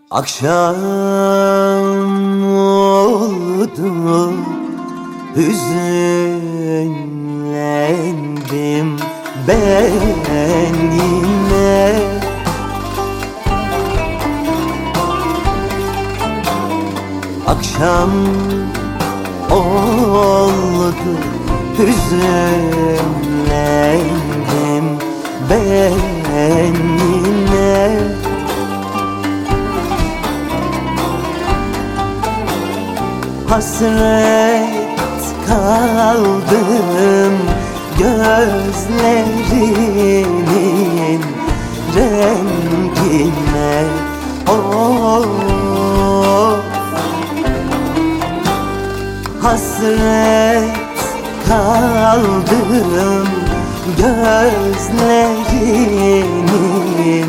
Akşam oldu, hüzünlendim ben yine. Akşam oldu, hüzünlendim ben yine. Hasret kaldım gözlerinin rengine. Oh, hasret kaldım gözlerinin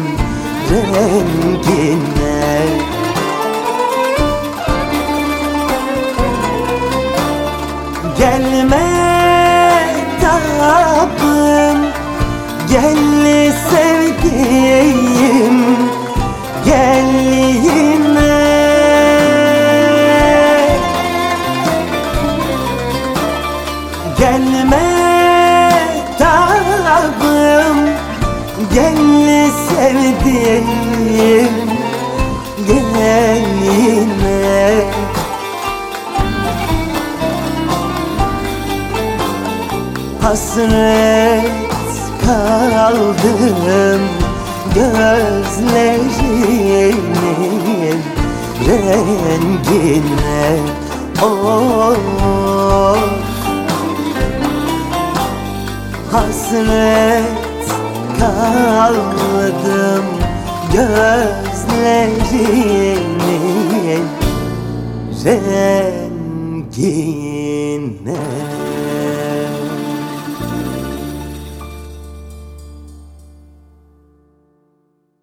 rengine. Gelme tatlım, gel sevdiğim, gel yine. Gelme tatlım, gel sevdiğim, gel yine. Hasret kaldım gözlerinin rengine. Oh, hasret kaldım gözlerinin rengine.